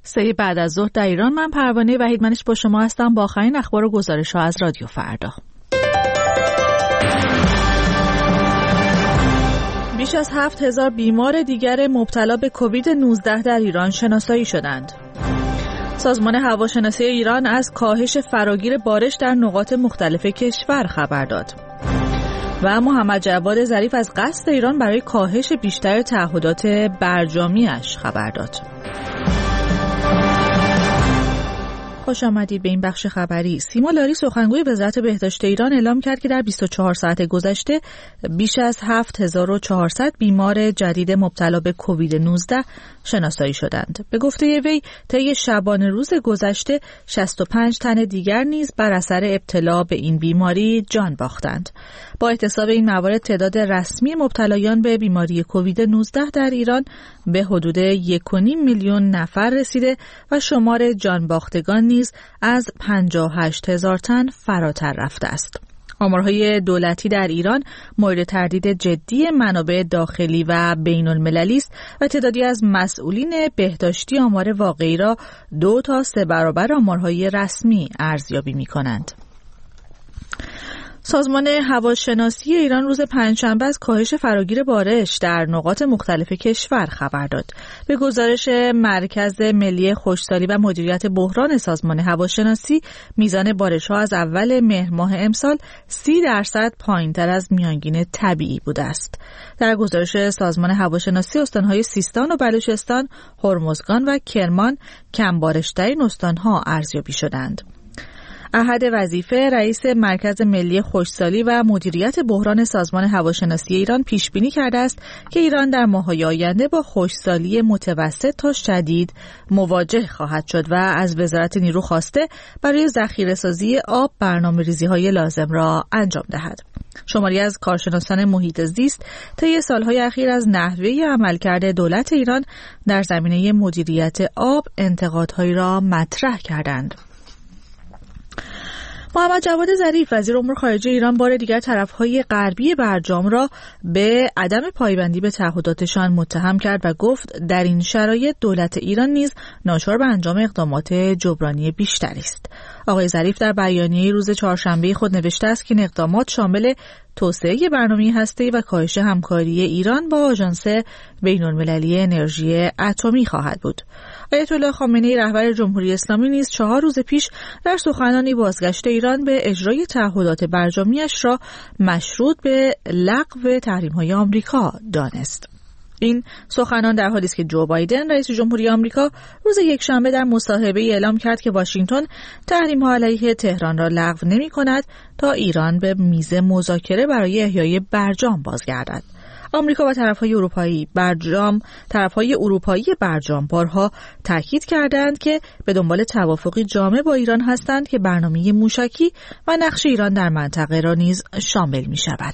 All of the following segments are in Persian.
3 بعد از ظهر در ایران. من پروانه وحیدمنش با شما هستم با آخرین اخبار و گزارش‌ها از رادیو فردا. بیش از 7000 بیمار دیگر مبتلا به کووید 19 در ایران شناسایی شدند. سازمان هواشناسی ایران از کاهش فراگیر بارش در نقاط مختلف کشور خبر داد. و محمد جواد ظریف از قصد ایران برای کاهش بیشتر تعهدات برجامیش خبر داد. خوش آمدید به این بخش خبری. سیما لاری سخنگوی وزارت بهداشت ایران اعلام کرد که در 24 ساعت گذشته بیش از 7400 بیمار جدید مبتلا به کووید 19 شناسایی شدند. به گفته وی طی شبانه روز گذشته 65 تن دیگر نیز بر اثر ابتلا به این بیماری جان باختند. با احتساب این موارد تعداد رسمی مبتلایان به بیماری کووید 19 در ایران به حدود 1.5 میلیون نفر رسیده و شمار جان باختگان نیز از 58,000 تن فراتر رفته است. آمارهای دولتی در ایران مورد تردید جدی منابع داخلی و بین المللی است و تعدادی از مسئولین بهداشتی آمار واقعی را 2 تا 3 برابر آمارهای رسمی ارزیابی می‌کنند. سازمان هواشناسی ایران روز پنجشنبه از کاهش فراگیر بارش در نقاط مختلف کشور خبر داد. به گزارش مرکز ملی خشکسالی و مدیریت بحران سازمان هواشناسی، میزان بارش‌ها از اول مهر ماه امسال 30% پایین‌تر از میانگین طبیعی بوده است. در گزارش سازمان هواشناسی، استان‌های سیستان و بلوچستان، هرمزگان و کرمان کم بارش‌ترین استان‌ها ارزیابی شدند. احد وظیفه رئیس مرکز ملی خشکسالی و مدیریت بحران سازمان هواشناسی ایران پیش بینی کرده است که ایران در ماه‌های آینده با خشکسالی متوسط تا شدید مواجه خواهد شد و از وزارت نیرو خواسته برای ذخیره‌سازی آب برنامه‌ریزی‌های لازم را انجام دهد. شماری از کارشناسان محیط زیست طی سالهای اخیر از نحوه عملکرد دولت ایران در زمینه مدیریت آب انتقادهایی را مطرح کردند. محمد جواد ظریف وزیر امور خارجه ایران بار دیگر طرف‌های غربی برجام را به عدم پایبندی به تعهداتشان متهم کرد و گفت در این شرایط دولت ایران نیز ناچار به انجام اقدامات جبرانی بیشتری است. آقای ظریف در بیانیه روز چهارشنبه خود نوشته است که این اقدامات شامل توسعه برنامه هسته‌ای و کاهش همکاری ایران با آژانس بین‌المللی انرژی اتمی خواهد بود. آیت الله خامنه‌ای رهبر جمهوری اسلامی نیز 4 روز پیش در سخنانی بازگشت ایران به اجرای تعهدات برجامیش را مشروط به لغو تحریم‌های آمریکا دانست. این سخنان در حالی است که جو بایدن رئیس جمهوری آمریکا روز یکشنبه در مصاحبه‌ای اعلام کرد که واشنگتن تحریم‌ها علیه تهران را لغو نمی‌کند تا ایران به میز مذاکره برای احیای برجام بازگردد. آمریکا و طرف‌های اروپایی برجام بارها تاکید کردند که به دنبال توافقی جامع با ایران هستند که برنامه موشکی و نقش ایران در منطقه را نیز شامل می‌شود.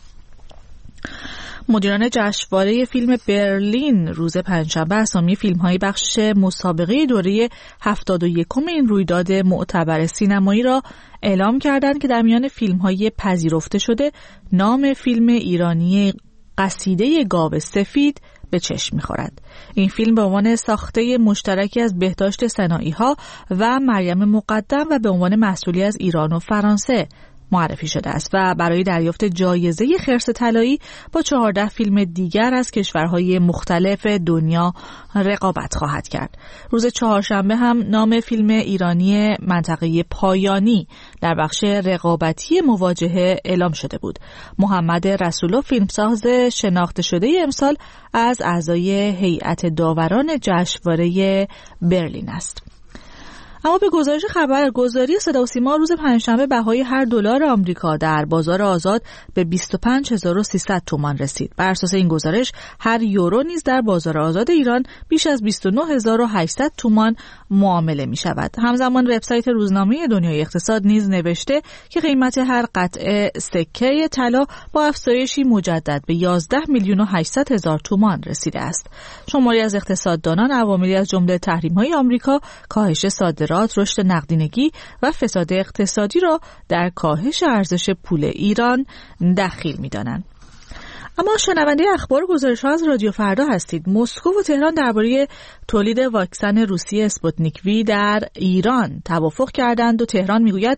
مدیران جشنواره فیلم برلین روز پنجشنبه اسامی فیلم‌های بخش مسابقه دوره 71 این رویداد معتبر سینمایی را اعلام کردند که در میان فیلم‌های پذیرفته شده نام فیلم ایرانی قصیده گاو سفید به چشم می‌خورد. این فیلم به عنوان ساخته مشترکی از بهداشت سنایی‌ها و مریم مقدم و به عنوان محصولی از ایران و فرانسه معرفی شده است و برای دریافت جایزه خرس طلایی با 14 فیلم دیگر از کشورهای مختلف دنیا رقابت خواهد کرد. روز چهارشنبه هم نام فیلم ایرانی منطقه پایانی در بخش رقابتی مواجهه اعلام شده بود. محمد رسولو فیلمساز شناخته شده امسال از اعضای هیئت داوران جشنواره برلین است. اما به گزارش خبرگزاری صدا و سیما روز پنجشنبه بهای هر دلار آمریکا در بازار آزاد به 25300 تومان رسید. بر اساس این گزارش هر یورو نیز در بازار آزاد ایران بیش از 29800 تومان معامله می شود. همزمان وبسایت روزنامه دنیای اقتصاد نیز نوشته که قیمت هر قطعه سکه طلا با افزایشی مجدد به 11,800,000 تومان رسیده است. شماری از اقتصاددانان عواملی از جمله تحریم‌های آمریکا، کاهش صادرات، رشد نقدینگی و فساد اقتصادی را در کاهش ارزش پول ایران دخیل می‌دانند. اما شنونده اخبار گزارش‌ها از رادیو فردا هستید. مسکو و تهران درباره تولید واکسن روسی اسپوتنیک وی در ایران توافق کردند و تهران میگوید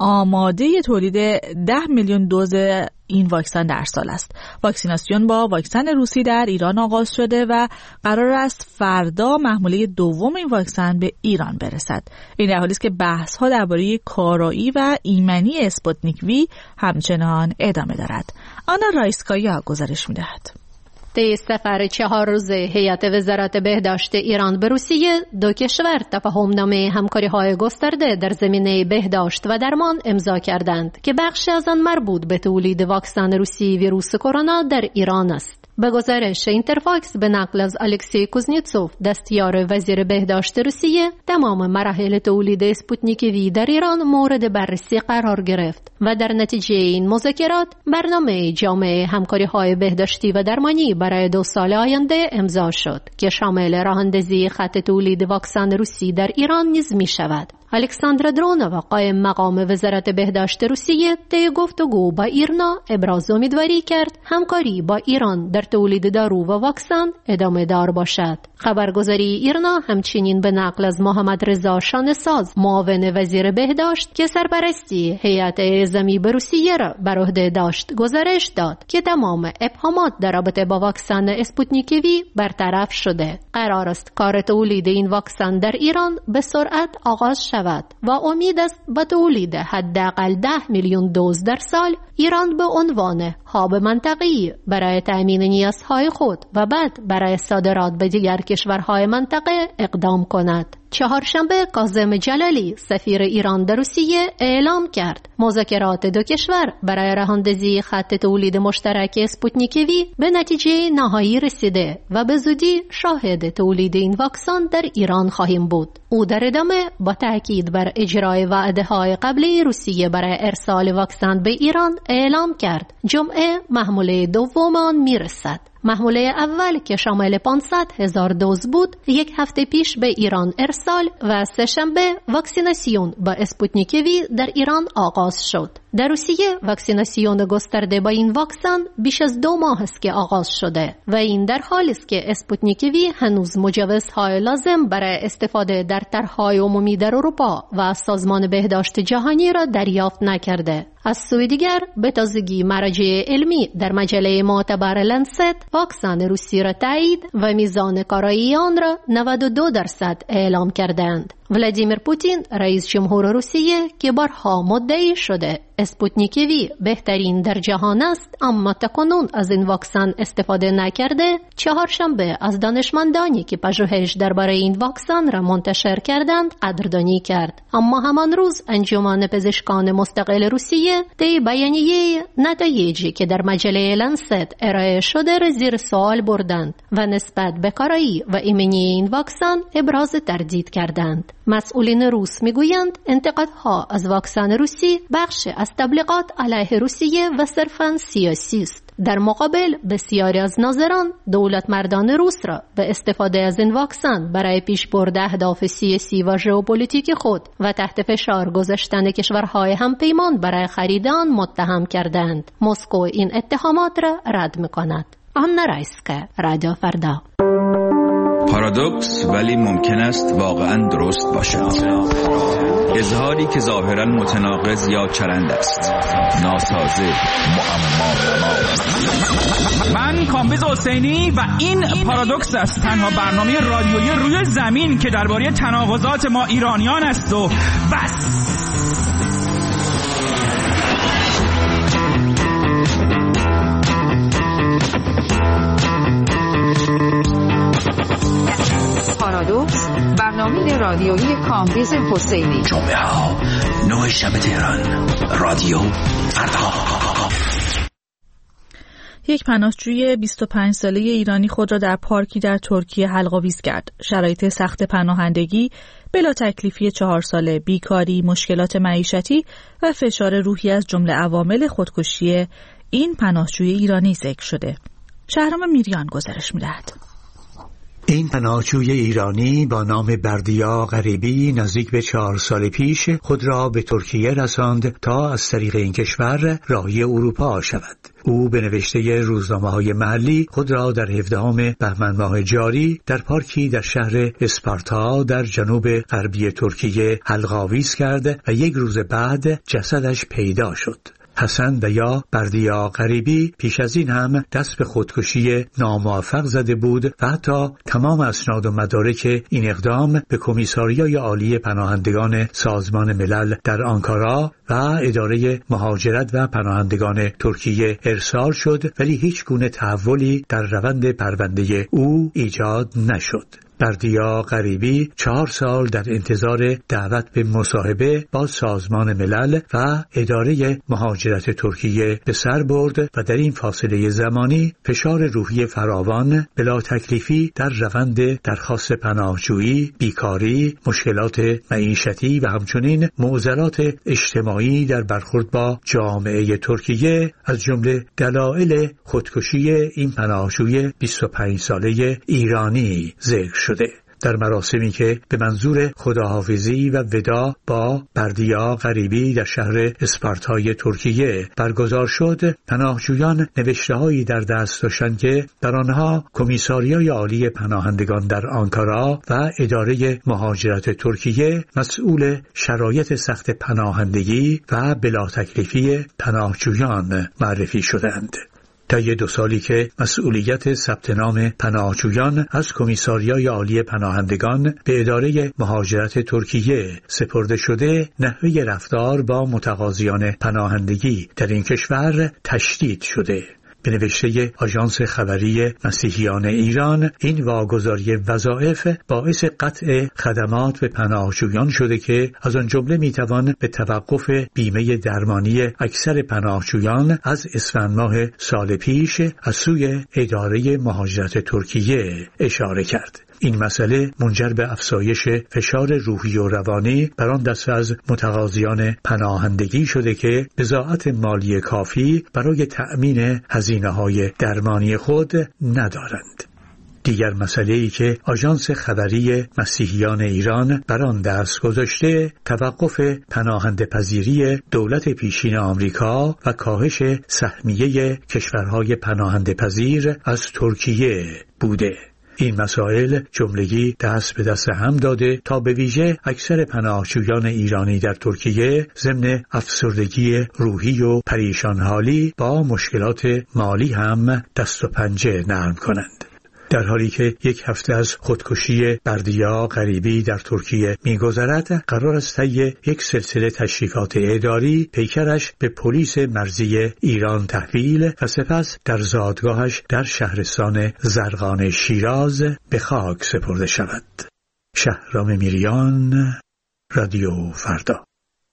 آماده تولید 10 میلیون دوز این واکسن در سال است. واکسیناسیون با واکسن روسی در ایران آغاز شده و قرار است فردا محموله دوم این واکسن به ایران برسد. این در حالی است که بحث‌ها درباره کارایی و ایمنی اسپوتنیک وی همچنان ادامه دارد. آنا رایسکایا گزارش می‌دهد. طی سفر 4 روزه هیئت وزارت بهداشت ایران به روسیه، دو کشور تفاهمنامه همکاری‌های گسترده در زمینه بهداشت و درمان امضا کردند که بخشی از آن مربوط به تولید واکسن روسی ویروس کرونا در ایران است. به گزارش اینترفاکس به نقل از الکسی کوزنیتسوف، دستیار وزیر بهداشت روسیه، تمام مراحل تولید اسپوتنیک وی در ایران مورد بررسی قرار گرفت و در نتیجه این مذاکرات برنامه جامع همکاری‌های بهداشتی و درمانی برای 2 سال آینده امضا شد که شامل راه‌اندازی خط تولید واکسن روسی در ایران نیز می‌شود. الکساندر درونووا، قائم مقام وزارت بهداشت روسیه، طی گفتگو با ایرنا ابراز امیدواری کرد همکاری با ایران در تولید دارو و واکسن ادامه دار باشد. خبرگزاری ایرنا همچنین به نقل از محمد رضا شانه‌ساز، معاون وزیر بهداشت که سرپرستی هیئت اعزامی به روسیه را بر عهده داشت، گزارش داد که تمام ابهامات در رابطه با واکسن اسپوتنیک وی برطرف شده. قرار است کار تولید این واکسن در ایران به سرعت آغاز شود و امید است با تولید حداقل 10 میلیون دوز در سال ایران به عنوان هاب منطقه‌ای برای تأمین نیازهای خود و بعد برای صادرات به دیگر کشورهای منطقه اقدام کند. چهارشنبه کاظم جلالی، سفیر ایران در روسیه، اعلام کرد مذاکرات دو کشور برای راه‌اندازی خط تولید مشترک اسپوتنیک وی به نتیجه نهایی رسیده و به زودی شاهد تولید این واکسن در ایران خواهیم بود. او در ادامه با تاکید بر اجرای وعده‌های قبلی روسیه برای ارسال واکسن به ایران اعلام کرد جمعه محموله دوم آن میرسد. محموله اول که شامل 500,000 دوز بود 1 هفته پیش به ایران ارسال و سه‌شنبه واکسیناسیون با اسپوتنیک وی در ایران آغاز شد. در روسیه واکسیناسیون گسترده با این واکسن بیش از 2 ماه است که آغاز شده و این در حالی است که اسپوتنیک وی هنوز مجوزهای لازم برای استفاده در طرح‌های عمومی در اروپا و سازمان بهداشت جهانی را دریافت نکرده. از سوی دیگر به تازگی مراجع علمی در مجله معتبر لنست واکسن روسی را تایید و میزان کارایی آن را 92% اعلام کردند. ولادیمیر پوتین، رئیس جمهور روسیه، که بارها مدعی شده اسپوتنیک وی بهترین در جهان است اما تاکنون از این واکسن استفاده نکرده، چهارشنبه از دانشمندانی که پژوهش درباره این واکسن را منتشر کردند قدردانی کرد. اما همان روز انجمن پزشکان مستقل روسیه طی بیانیه نتایجی که در مجله لنست ارائه شده را زیر سوال بردند و نسبت به کارایی و ایمنی این واکسن ابراز تردید کردند. مسئولین روس میگویند انتقادها از واکسن روسی بخش از تبلیغات علیه روسیه و صرفاً سیاسی است. در مقابل بسیاری از ناظران دولت مردان روس را به استفاده از این واکسن برای پیشبرد اهداف سیاسی و ژئوپلیتیک خود و تحت فشار گذاشتن کشورهای همپیمان برای خرید آن متهم کردند. مسکو این اتهامات را رد می‌کند. آنا رایسکا، رادیو فردا. پارادوکس ولی ممکن است واقعا درست باشد. اظهاری که ظاهرا متناقض یا چرند است، ناسازه، معما. من کامبیز حسینی و این پارادوکس است، تنها برنامه رادیویی روی زمین که درباره تناقضات ما ایرانیان است و بس. پارادوکس، برنامه رادیویی کامبیز حسینی. جمعه ها 9 شب تهران، رادیو فردا. یک پناهجوی 25 ساله ایرانی خود را در پارکی در ترکیه حلق‌آویز کرد. شرایط سخت پناهندگی، بلا تکلیفی 4 ساله، بیکاری، مشکلات معیشتی و فشار روحی از جمله عوامل خودکشی این پناهجوی ایرانی ذکر شده. شهرام میریان گزارش می‌دهد. این پناهجوی ایرانی با نام بردیا غریبی نزدیک به 4 سال پیش خود را به ترکیه رساند تا از طریق این کشور راهی اروپا شود. او به نوشته روزنامه‌های محلی خود را در 17 بهمن ماه جاری در پارکی در شهر اسپارتا در جنوب غربی ترکیه حلق‌آویز کرد و 1 روز بعد جسدش پیدا شد. حسن و یا بردیا غریبی پیش از این هم دست به خودکشی ناموفق زده بود و حتی تمام اسناد و مدارک این اقدام به کمیساریای عالی پناهندگان سازمان ملل در آنکارا و اداره مهاجرت و پناهندگان ترکیه ارسال شد، ولی هیچ گونه تحولی در روند پرونده او ایجاد نشد. بردیا غریبی 4 سال در انتظار دعوت به مصاحبه با سازمان ملل و اداره مهاجرت ترکیه به سر برد و در این فاصله زمانی فشار روحی فراوان بلا تکلیفی در روند درخواست پناهجویی، بیکاری، مشکلات معیشتی و همچنین معضلات اجتماعی در برخورد با جامعه ترکیه از جمله دلایل خودکشی این پناهجوی 25 ساله ایرانی ذکر شده. در مراسمی که به منظور خداحافظی و وداع با بردیا غریبی در شهر اسپارتای ترکیه برگزار شد، پناهجویان نوشته‌هایی در دست داشتند که در آنها کمیساریای عالی پناهندگان در آنکارا و اداره مهاجرت ترکیه مسئول شرایط سخت پناهندگی و بلا تکلیفی پناهجویان معرفی شدند. طی 2 سالی که مسئولیت ثبت نام پناهجویان از کمیساریای عالی پناهندگان به اداره مهاجرت ترکیه سپرده شده، نحوه رفتار با متقاضیان پناهندگی در این کشور تشدید شده. به نوشته آژانس خبری مسیحیان ایران، این واگذاری وظایف باعث قطع خدمات به پناهجویان شده که از آن جمله میتوان به توقف بیمه درمانی اکثر پناهجویان از اسفند ماه سال پیش از سوی اداره مهاجرت ترکیه اشاره کرد. این مسئله منجر به افزایش فشار روحی و روانی بر آن دسته از متقاضیان پناهندگی شده که بضاعت مالی کافی برای تأمین هزینه‌های درمانی خود ندارند. دیگر مسئله‌ای که آژانس خبری مسیحیان ایران بر آن دست گذاشته، توقف پناهنده پذیری دولت پیشین آمریکا و کاهش سهمیه کشورهای پناهنده پذیر از ترکیه بوده. این مسائل جملگی دست به دست هم داده تا به ویژه اکثر پناهجویان ایرانی در ترکیه ضمن افسردگی روحی و پریشان حالی با مشکلات مالی هم دست و پنجه نرم کنند. در حالی که 1 هفته از خودکشی بردیا غریبی در ترکیه می‌گذرد، قرار است طی یک سلسله تشریفات اداری پیکرش به پلیس مرزی ایران تحویل و سپس در زادگاهش در شهرستان زرقان شیراز به خاک سپرده شود. شهرام میریان، رادیو فردا.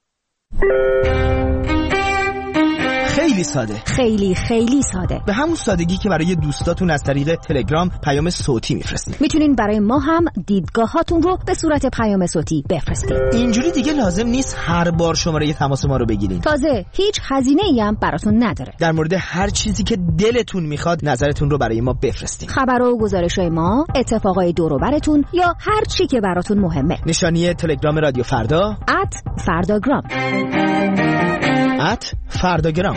خیلی ساده، خیلی ساده، به همون سادگی که برای دوستاتون از طریق تلگرام پیام صوتی میفرستید. میتونین برای ما هم دیدگاهاتون رو به صورت پیام صوتی بفرستید. اینجوری دیگه لازم نیست هر بار شماره تماس ما رو بگیرین. تازه هیچ هزینه‌ای هم براتون نداره. در مورد هر چیزی که دلتون میخواد نظرتون رو برای ما بفرستید. خبر و گزارش‌های ما، اتفاقای دور و براتون یا هر چی که براتون مهمه. نشانی تلگرام رادیو فردا @فرداگرام. فرداگرام.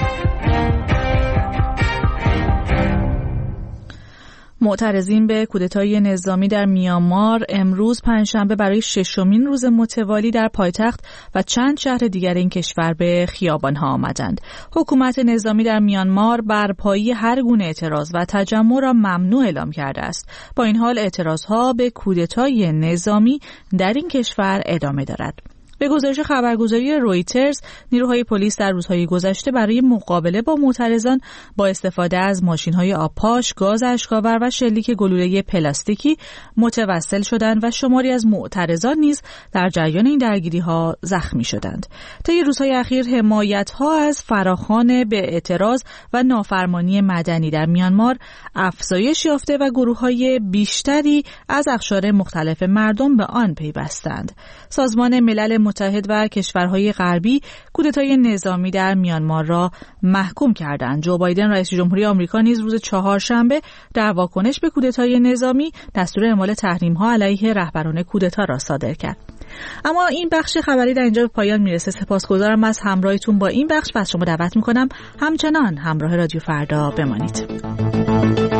معترضین به کودتای نظامی در میانمار امروز پنجشنبه برای 6مین روز متوالی در پایتخت و چند شهر دیگر این کشور به خیابان‌ها آمدند. حکومت نظامی در میانمار برپایی هر گونه اعتراض و تجمع را ممنوع اعلام کرده است. با این حال اعتراضها به کودتای نظامی در این کشور ادامه دارد. به گزارش خبرگزاری رویترز، نیروهای پلیس در روزهای گذشته برای مقابله با معترضان با استفاده از ماشین‌های آبپاش، گاز اشک‌آور و شلیک گلوله پلاستیکی متوسل شدند و شماری از معترضان نیز در جریان این درگیری‌ها زخمی شدند. طی روزهای اخیر حمایت‌ها از فراخوان به اعتراض و نافرمانی مدنی در میانمار افزایش یافته و گروه‌های بیشتری از اقشار مختلف مردم به آن پیوستند. سازمان ملل متحد و کشورهای غربی کودتای نظامی در میانمار را محکوم کردند. جو بایدن رئیس جمهوری آمریکا نیز روز چهارشنبه در واکنش به کودتای نظامی دستور اعمال تحریم‌ها علیه رهبران کودتا را صادر کرد. اما این بخش خبری در اینجا به پایان میرسه. سپاسگزارم از همراهیتون با این بخش و از شما دعوت میکنم همچنان همراه رادیو فردا بمانید.